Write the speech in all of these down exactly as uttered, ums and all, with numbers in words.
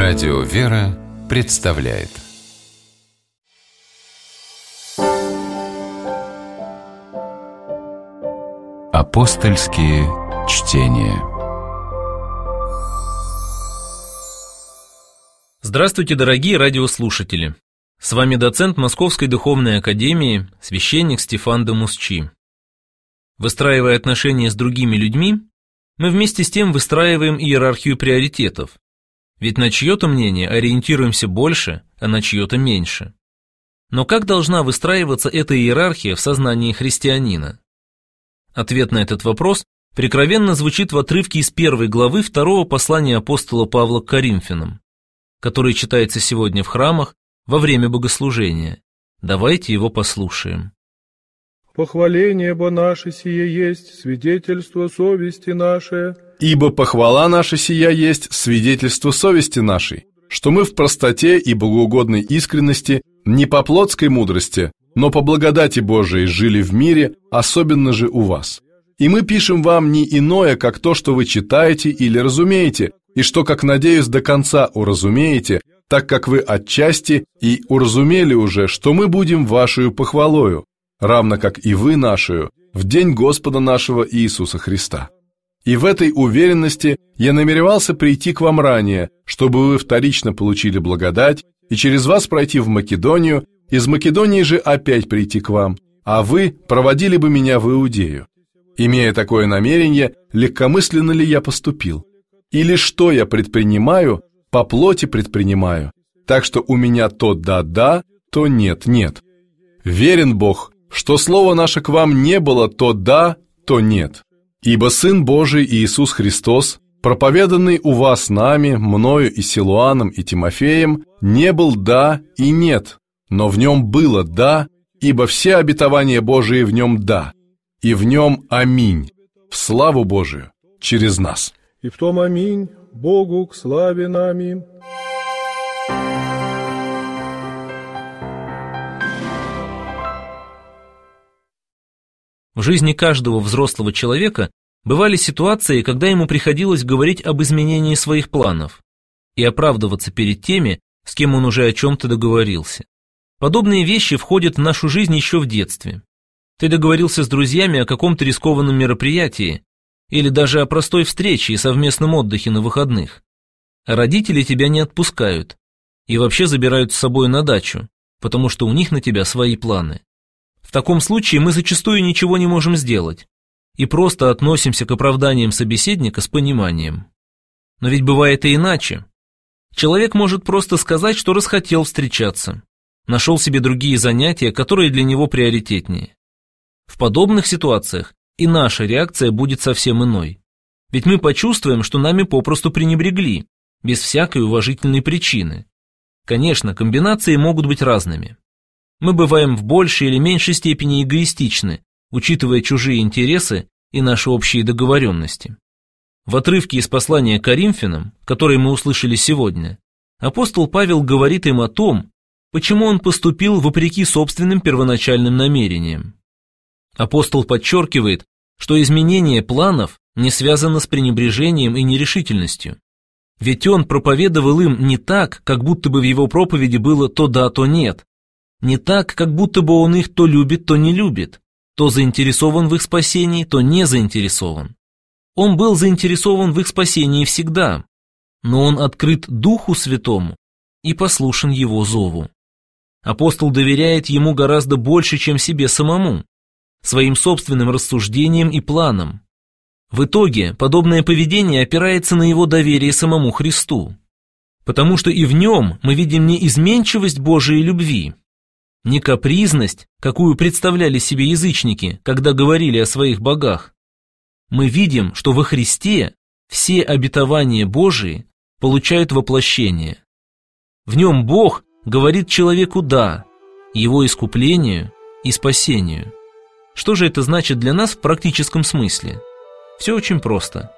Радио «Вера» представляет Апостольские чтения. Здравствуйте, дорогие радиослушатели! С вами доцент Московской Духовной Академии, священник Стефан де Мусчи. Выстраивая отношения с другими людьми, мы вместе с тем выстраиваем иерархию приоритетов. Ведь на чье-то мнение ориентируемся больше, а на чье-то меньше. Но как должна выстраиваться эта иерархия в сознании христианина? Ответ на этот вопрос прикровенно звучит в отрывке из первой главы второго послания апостола Павла к Коринфянам, который читается сегодня в храмах во время богослужения. Давайте его послушаем. «Похваление бо наше сие есть, свидетельство совести нашей. Ибо похвала наша сия есть свидетельство совести нашей, что мы в простоте и богоугодной искренности, не по плотской мудрости, но по благодати Божией жили в мире, особенно же у вас. И мы пишем вам не иное, как то, что вы читаете или разумеете, и что, как надеюсь, до конца уразумеете, так как вы отчасти и уразумели уже, что мы будем вашею похвалою, равно как и вы нашею, в день Господа нашего Иисуса Христа. И в этой уверенности я намеревался прийти к вам ранее, чтобы вы вторично получили благодать и через вас пройти в Македонию, из Македонии же опять прийти к вам, а вы проводили бы меня в Иудею. Имея такое намерение, легкомысленно ли я поступил? Или что я предпринимаю, по плоти предпринимаю, так что у меня то да-да, то нет-нет. Верен Бог, что слово наше к вам не было то да, то нет. Ибо Сын Божий Иисус Христос, проповеданный у вас нами, мною и Силуаном и Тимофеем, не был да и нет, но в нем было да, ибо все обетования Божии в нем да, и в нем аминь, в славу Божию, через нас. И в том аминь, Богу к славе нами». В жизни каждого взрослого человека бывали ситуации, когда ему приходилось говорить об изменении своих планов и оправдываться перед теми, с кем он уже о чем-то договорился. Подобные вещи входят в нашу жизнь еще в детстве. Ты договорился с друзьями о каком-то рискованном мероприятии или даже о простой встрече и совместном отдыхе на выходных. А родители тебя не отпускают и вообще забирают с собой на дачу, потому что у них на тебя свои планы. В таком случае мы зачастую ничего не можем сделать и просто относимся к оправданиям собеседника с пониманием. Но ведь бывает и иначе. Человек может просто сказать, что расхотел встречаться, нашел себе другие занятия, которые для него приоритетнее. В подобных ситуациях и наша реакция будет совсем иной. Ведь мы почувствуем, что нами попросту пренебрегли, без всякой уважительной причины. Конечно, комбинации могут быть разными. Мы бываем в большей или меньшей степени эгоистичны, учитывая чужие интересы и наши общие договоренности. В отрывке из послания к Коринфянам, который мы услышали сегодня, апостол Павел говорит им о том, почему он поступил вопреки собственным первоначальным намерениям. Апостол подчеркивает, что изменение планов не связано с пренебрежением и нерешительностью. Ведь он проповедовал им не так, как будто бы в его проповеди было то да, то нет, не так, как будто бы он их то любит, то не любит, то заинтересован в их спасении, то не заинтересован. Он был заинтересован в их спасении всегда, но он открыт Духу Святому и послушен его зову. Апостол доверяет ему гораздо больше, чем себе самому, своим собственным рассуждениям и планам. В итоге подобное поведение опирается на его доверие самому Христу, потому что и в нем мы видим не изменчивость Божией любви, не капризность, какую представляли себе язычники, когда говорили о своих богах. Мы видим, что во Христе все обетования Божии получают воплощение. В нем Бог говорит человеку «да», его искуплению и спасению. Что же это значит для нас в практическом смысле? Все очень просто.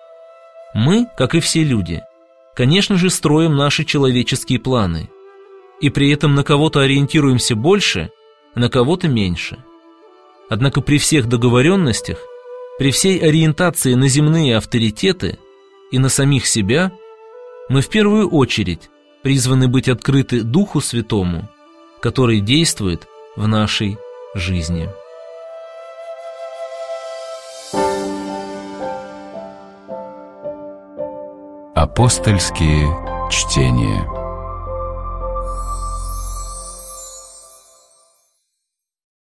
Мы, как и все люди, конечно же, строим наши человеческие планы, и при этом на кого-то ориентируемся больше, на кого-то меньше. Однако при всех договоренностях, при всей ориентации на земные авторитеты и на самих себя, мы в первую очередь призваны быть открыты Духу Святому, который действует в нашей жизни. Апостольские чтения.